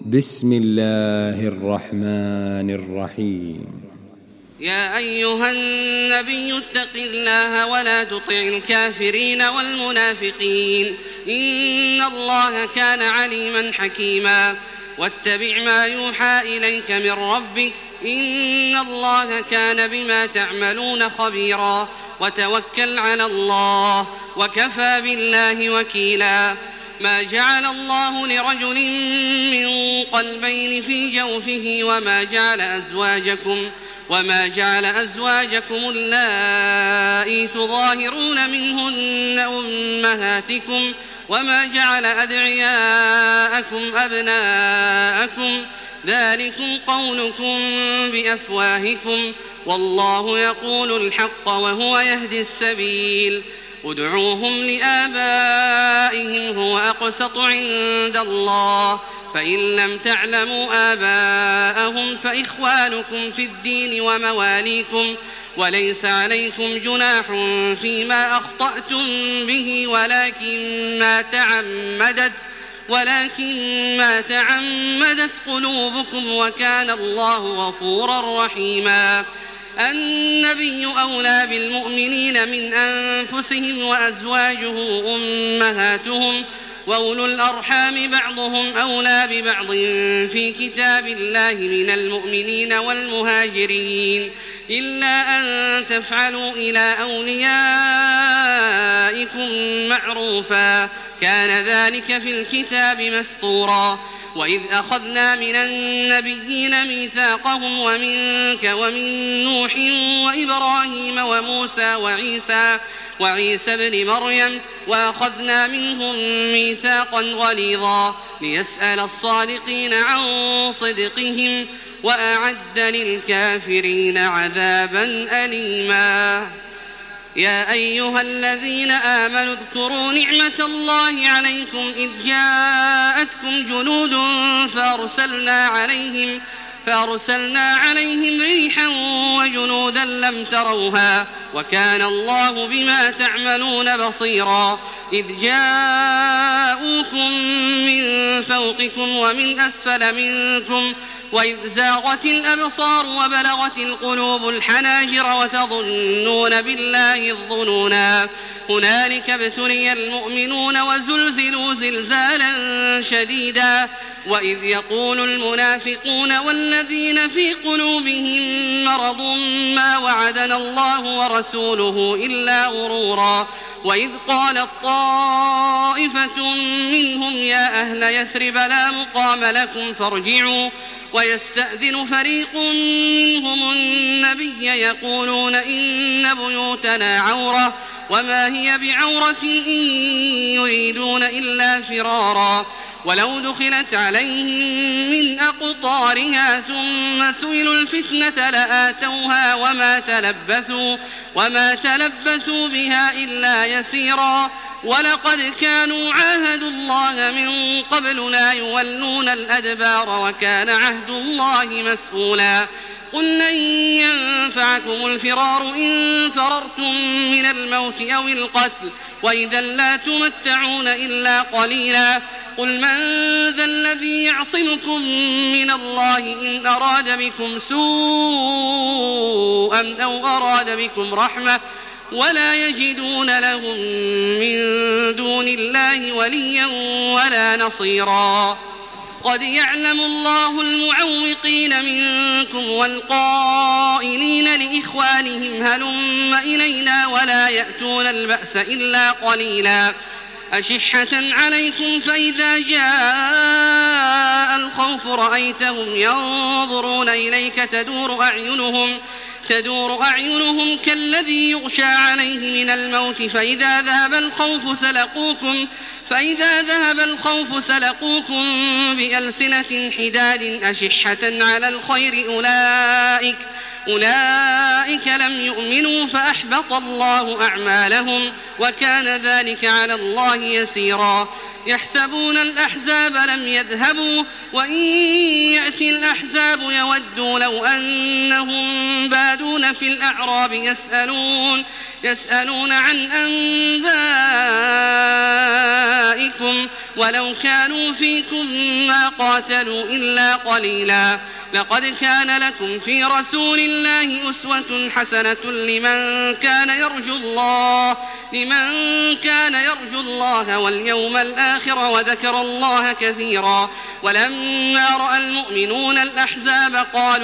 بسم الله الرحمن الرحيم. يا أيها النبي اتق الله ولا تطع الكافرين والمنافقين إن الله كان عليما حكيما واتبع ما يوحى إليك من ربك إن الله كان بما تعملون خبيرا وتوكل على الله وكفى بالله وكيلا. ما جعل الله لرجل من قلبين في جوفه وما جعل أزواجكم اللائي تظاهرون منهن أمهاتكم وما جعل أدعياءكم أبناءكم ذلكم قولكم بأفواهكم والله يقول الحق وهو يهدي السبيل. ادعوهم لآبائهم هو أقسط عند الله فإن لم تعلموا آباءهم فإخوانكم في الدين ومواليكم وليس عليكم جناح فيما أخطأتم به ولكن ما تعمدت قلوبكم وكان الله غفورا رحيما. النبي أولى بالمؤمنين من أنفسهم وأزواجه أمهاتهم وأولو الأرحام بعضهم أولى ببعض في كتاب الله من المؤمنين والمهاجرين إلا أن تفعلوا إلى أوليائكم معروفا كان ذلك في الكتاب مسطورا. وإذ أخذنا من النبيين ميثاقهم ومنك ومن نوح وإبراهيم وموسى وعيسى بن مريم وأخذنا منهم ميثاقا غليظا ليسأل الصادقين عن صدقهم وأعد للكافرين عذابا أليما. يا أيها الذين آمنوا اذكروا نعمة الله عليكم إذ جاءتكم جنود فأرسلنا عليهم ريحا وجنودا لم تروها وكان الله بما تعملون بصيرا. إذ جاءوكم من فوقكم ومن أسفل منكم وإذ زاغت الأبصار وبلغت القلوب الحناجر وتظنون بالله الظنونا هنالك ابتلي المؤمنون وزلزلوا زلزالا شديدا. وإذ يقول المنافقون والذين في قلوبهم مرض ما وعدنا الله ورسوله إلا غرورا. وإذ قالت طائفة منهم يا أهل يثرب لا مقام لكم فارجعوا ويستأذن فريق منهم النبي يقولون إن بيوتنا عورة وما هي بعورة إن يريدون إلا فرارا. ولو دخلت عليهم من أقطارها ثم سئلوا الفتنة لآتوها وما تلبثوا بها إلا يسيرا. ولقد كانوا عاهدوا الله من قبل لا يولون الأدبار وكان عهد الله مسؤولا. قل لن ينفعكم الفرار إن فررتم من الموت أو القتل وإذا لا تمتعون إلا قليلا. قل من ذا الذي يعصمكم من الله إن أراد بكم سوءا أو أراد بكم رحمة ولا يجدون لهم من دون الله وليا ولا نصيرا. قد يعلم الله المعوقين منكم والقائلين لإخوانهم هلم إلينا ولا يأتون البأس إلا قليلا. أشحة عليكم فإذا جاء الخوف رأيتهم ينظرون إليك تدور أعينهم كالذي يغشى عليه من الموت فإذا ذهب الخوف سلقوكم بألسنة حداد أشحة على الخير أولئك لم يؤمنوا فأحبط الله أعمالهم وكان ذلك على الله يسيرا. يحسبون الأحزاب لم يذهبوا وإن يأتي الأحزاب يودوا لو أنهم بادون في الأعراب يسألون عن أنبائكم ولو كانوا فيكم ما قاتلوا إلا قليلا. لقد كان لكم في رسول الله أسوة حسنة لمن كان يرجو الله واليوم الآخر وذكر الله كثيرا. ولما رأى المؤمنون الأحزاب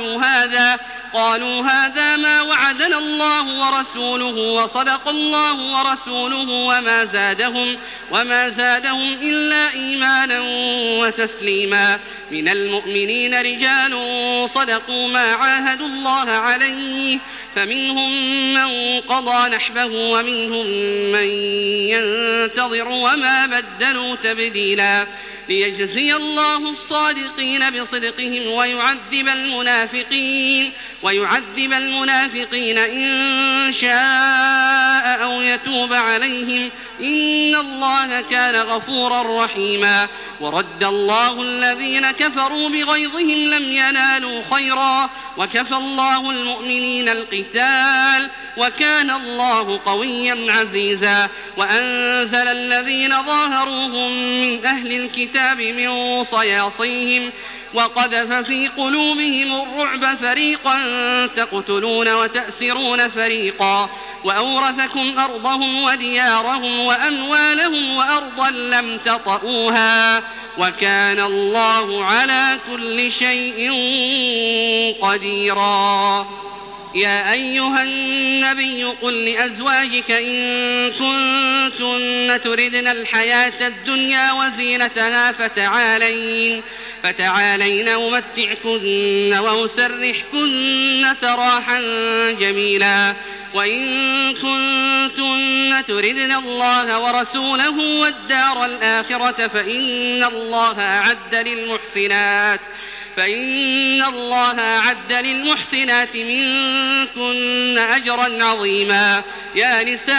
قالوا هذا ما وعدنا الله ورسوله وصدق الله ورسوله وما زادهم إلا إيمانا وتسليما. من المؤمنين رجال صدقوا ما عاهدوا الله عليه فمنهم من قضى نحبه ومنهم من ينتظر وما بدلوا تبديلا. ليجزي الله الصادقين بصدقهم ويعذب المنافقين إن شاء أو يتوب عليهم إن الله كان غفورا رحيما. ورد الله الذين كفروا بغيظهم لم ينالوا خيرا وكفى الله المؤمنين القتال وكان الله قويا عزيزا. وأنزل الذين ظاهروهم من أهل الكتاب من صياصيهم وقذف في قلوبهم الرعب فريقا تقتلون وتأسرون فريقا. وأورثكم أرضهم وديارهم وأموالهم وأرضا لم تطئوها وكان الله على كل شيء قديرا. يا أيها النبي قل لأزواجك إن كنتن تردن الحياة الدنيا وزينتها فتعالين أمتعكن وأسرحكن سراحا جميلا. وإن كنتن تردن الله ورسوله والدار الآخرة فإن الله أعد للمحسنات منكن أجرا عظيما. يا نساء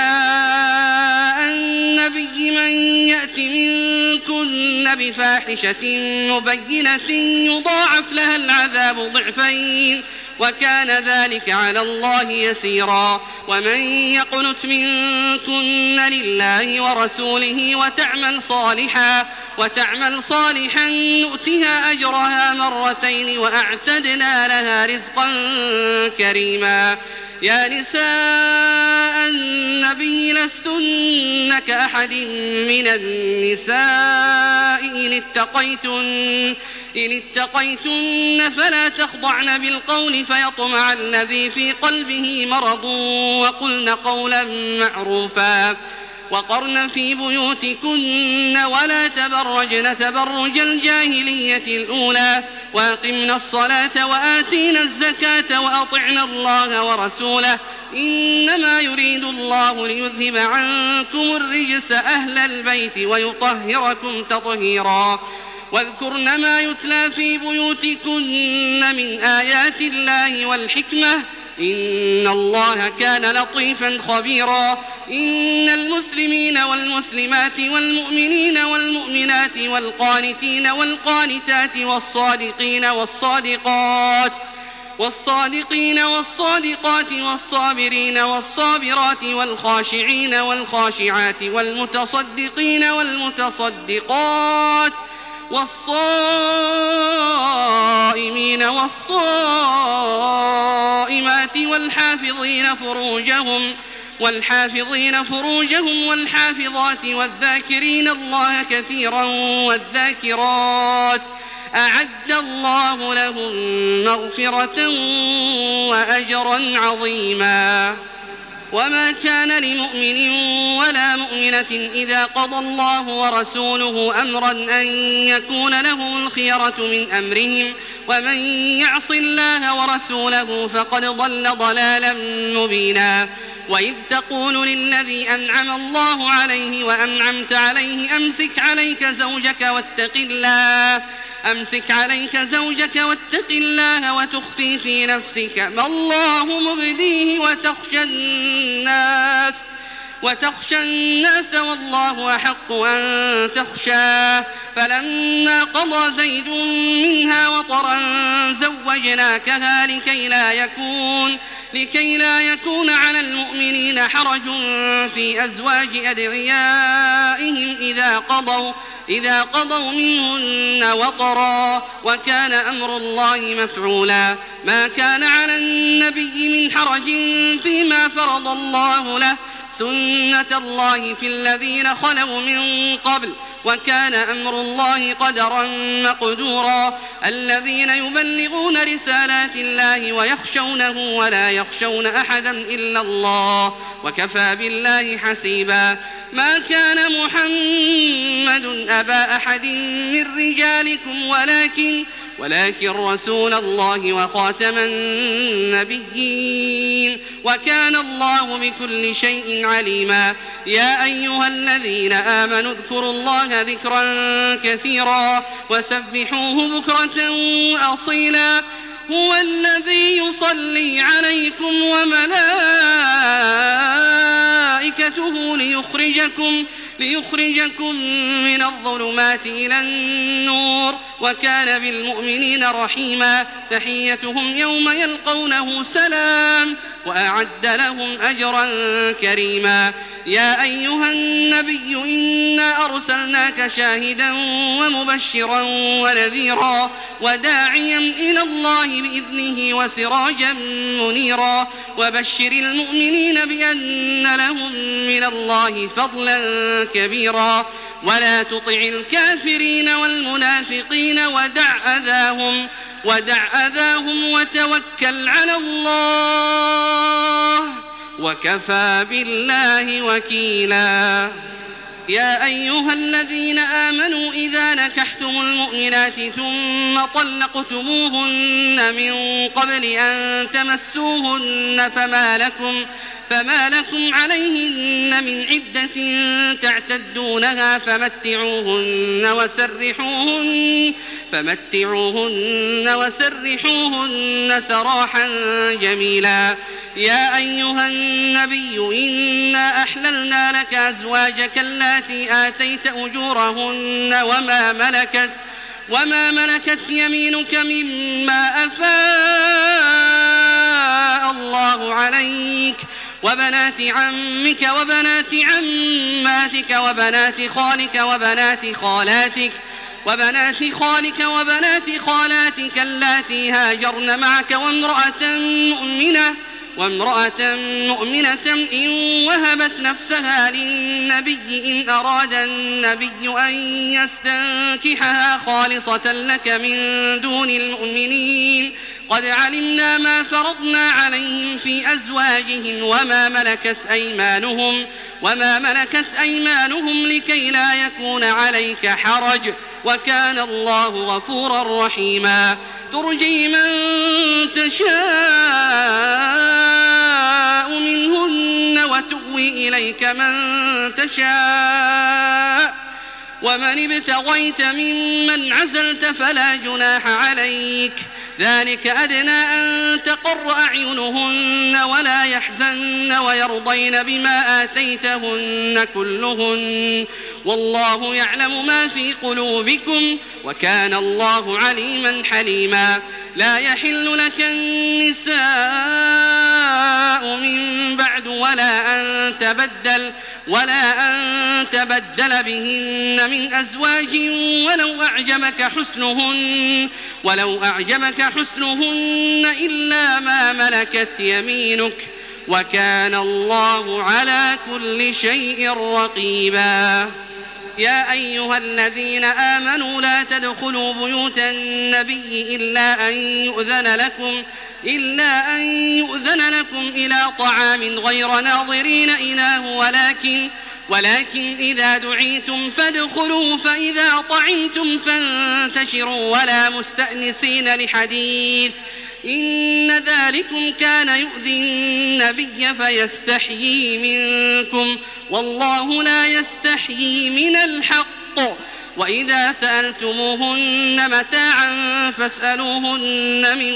النبي من يأت منكن بفاحشة مبينة يضاعف لها العذاب ضعفين وكان ذلك على الله يسيرا. ومن يقنت منكن لله ورسوله وتعمل صالحا نؤتها أجرها مرتين وأعتدنا لها رزقا كريما. يا نساء النبي لستن كأحد من النساء إن اتقيتن فلا تخضعن بالقول فيطمع الذي في قلبه مرض وقلن قولا معروفا. وقرن في بيوتكن ولا تبرجن تبرج الجاهلية الأولى وأقمنا الصلاة وآتينا الزكاة وأطعنا الله ورسوله إنما يريد الله ليذهب عنكم الرجس أهل البيت ويطهركم تطهيرا. واذكرن ما يتلى في بيوتكن من آيات الله والحكمة إن الله كان لطيفا خبيرا. إن المسلمين والمسلمات والمؤمنين والمؤمنات والقانتين والقانتات والصادقين والصادقات والصابرين والصابرات والخاشعين والخاشعات والمتصدقين والمتصدقات والصائمين والصائمات والحافظين فروجهم والحافظات والذاكرين الله كثيرا والذاكرات أعد الله لهم مغفرة وأجرا عظيما. وما كان لمؤمن ولا مؤمنة إذا قضى الله ورسوله أمرا أن يكون لهم الخيرة من أمرهم ومن يعص الله ورسوله فقد ضل ضلالا مبينا. وإذ تقول للذي أنعم الله عليه وأنعمت عليه أمسك عليك زوجك واتق الله وتخفي في نفسك ما الله مبديه وتخشى الناس والله أحق أن تخشاه. فلما قضى زيد منها وطرا زوجناكها لكي لا يكون على المؤمنين حرج في أزواج أدعيائهم إذا قضوا منهن وطرا، وكان أمر الله مفعولا. ما كان على النبي من حرج فيما فرض الله له، سنة الله في الذين خلوا من قبل، وكان أمر الله قدرا مقدورا. الذين يبلغون رسالات الله ويخشونه ولا يخشون أحدا إلا الله، وكفى بالله حسيبا. ما كان محمد أبا أحد من رجالكم ولكن رسول الله وخاتم النبيين، وكان الله بكل شيء عليما. يا أيها الذين آمنوا اذكروا الله ذكرا كثيرا وسبحوه بكرة وأصيلا. هو الذي يصلي عليكم وملائكته ليخرجكم من الظلمات إلى النور، وكان بالمؤمنين رحيما. تحيتهم يوم يلقونه سلام، وأعد لهم أجرا كريما. يا أيها النبي إنا أرسلناك شاهدا ومبشرا ونذيرا وداعيا إلى الله بإذنه وسراجا منيرا. وبشر المؤمنين بأن لهم من الله فضلا كبيرا. ولا تطع الكافرين والمنافقين ودع أذاهم وتوكل على الله، وكفى بالله وكيلا. يا أيها الذين آمنوا إذا نكحتم المؤمنات ثم طلقتموهن من قبل أن تمسوهن فما لكم عليهن من عدة تعتدونها فمتعوهن وسرحوهن سراحا جميلا. يا أيها النبي إنا أحللنا لك أزواجك اللاتي آتيت أجورهن وما ملكت يمينك مما أفاء الله عليك، وبنات عمك وبنات عماتك وبنات خالك وبنات خالاتك اللاتي هاجرن معك وامرأة مؤمنة إن وهبت نفسها للنبي إن أراد النبي أن يستنكحها خالصة لك من دون المؤمنين. قد علمنا ما فرضنا عليهم في أزواجهم وما ملكت أيمانهم لكي لا يكون عليك حرج، وكان الله غفورا رحيما. ترجي من تشاء منهن وتؤوي إليك من تشاء، ومن ابتغيت ممن عزلت فلا جناح عليك. ذلك أدنى أن تقر أعينهن ولا يحزن ويرضين بما آتيتهن كلهن، والله يعلم ما في قلوبكم، وكان الله عليما حليما. لا يحل لك النساء من بعد ولا أن تبدل بهن من أزواج ولو أعجبك حسنهن إلا ما ملكت يمينك، وكان الله على كل شيء رقيبا. يا أيها الذين آمنوا لا تدخلوا بيوت النبي إلا أن يؤذن لكم إلى طعام غير ناظرين إناه، ولكن إذا دعيتم فادخلوا، فإذا طعمتم فانتشروا ولا مستأنسين لحديث، إن ذلكم كان يؤذي النبي فيستحيي منكم، والله لا يستحيي من الحق. وإذا سألتموهن متاعا فاسألوهن من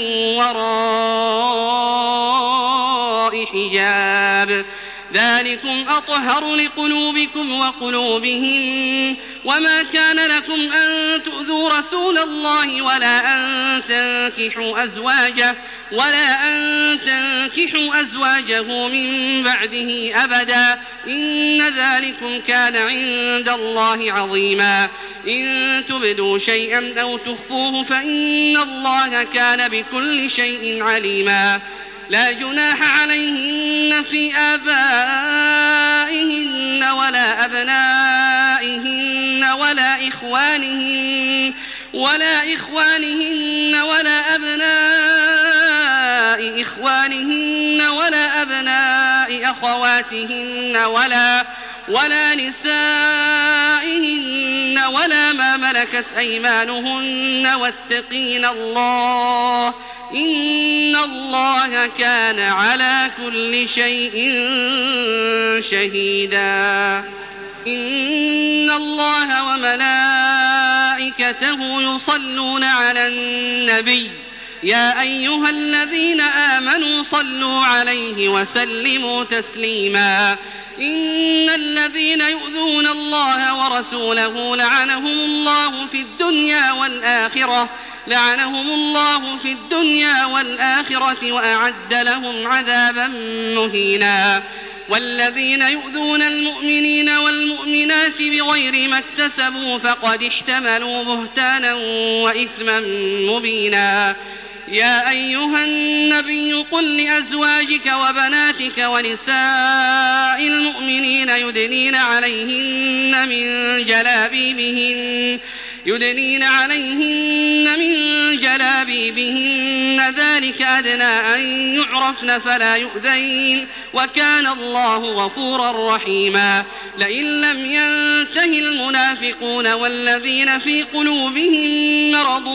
وراء حجاب، ذلكم أطهر لقلوبكم وقلوبهن. وما كان لكم أن تؤذوا رسول الله ولا أن تنكحوا أزواجه من بعده أبدا، إن ذلكم كان عند الله عظيما. إن تبدوا شيئا أو تخفوه فإن الله كان بكل شيء عليما. لا جناح عليهن في آبائهن ولا أبنائهن ولا إخوانهن ولا أبناء إخوانهن ولا أبناء أخواتهن ولا نسائهن ولا ما ملكت أيمانهن، واتقين الله إن الله كان على كل شيء شهيدا. إن الله وملائكته يصلون على النبي يا أيها الذين آمنوا صلوا عليه وسلموا تسليما. إن الذين يؤذون الله ورسوله لعنهم الله في الدنيا والآخرة وأعد لهم عذابا مهينا. والذين يؤذون المؤمنين والمؤمنات بغير ما اكتسبوا فقد احتملوا بهتانا وإثما مبينا. يا أيها النبي قل لأزواجك وبناتك ونساء المؤمنين يدنين عليهن من جلابيبهن ذلك أدنى أن يعرفن فلا يؤذين، وكان الله غفورا رحيما. لئن لم ينته المنافقون والذين في قلوبهم مرض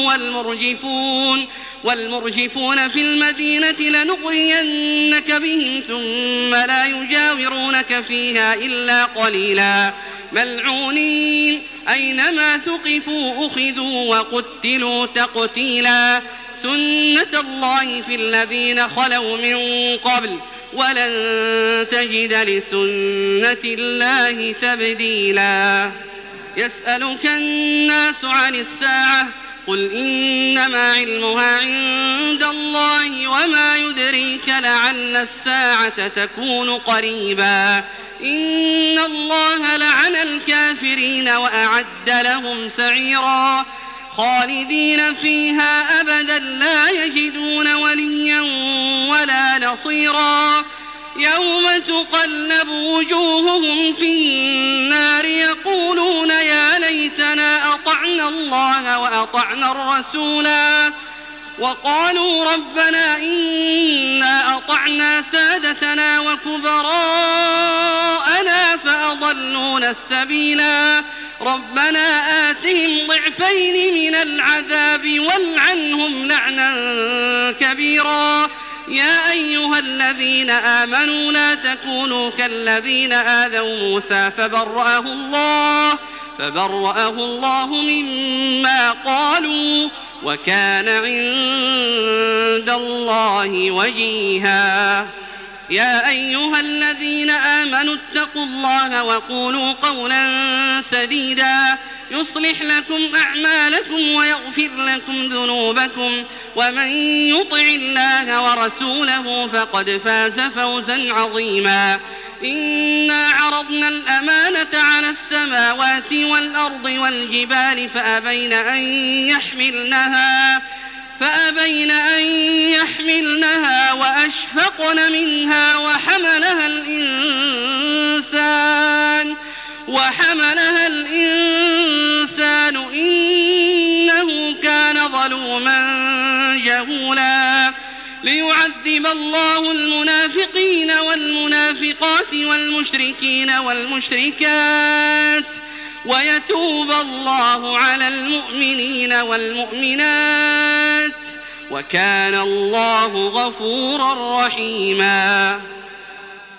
والمرجفون في المدينة لنغرينك بهم ثم لا يجاورونك فيها إلا قليلا، ملعونين أينما ثقفوا أخذوا وقتلوا تقتيلا. سنة الله في الذين خلوا من قبل ولن تجد لسنة الله تبديلا. يسألك الناس عن الساعة قل إنما علمها عند الله وما يدريك لعل الساعة تكون قريبا. إن الله لعن الكافرين وأعد لهم سعيرا خالدين فيها أبدا لا يجدون وليا ولا نصيرا. يوم تقلب وجوههم في النار يقولون يا ليتنا أطعنا الله وأطعنا الرسولا وقالوا ربنا إنا أطعنا سادتنا وكبراءنا فأضلونا السبيلا. ربنا آتهم ضعفين من العذاب والعنهم لعنا كبيرا. يا أيها الذين آمنوا لا تكونوا كالذين آذوا موسى فبرأه الله مما قالوا وكان عند الله وجيها. يا أيها الذين آمنوا اتقوا الله وقولوا قولا سديدا يصلح لكم أعمالكم ويغفر لكم ذنوبكم ومن يطع الله ورسوله فقد فاز فوزا عظيما. إنا عرضنا الأمانة على السماوات والأرض والجبال فأبين أن يحملنها وأشفقن منها وحملها الإنسان إنه كان ظلوما جهولا. ليعذب الله المنافقين والمنافقات والمشركين والمشركات ويتوب الله على المؤمنين والمؤمنات وكان الله غفورا رحيما.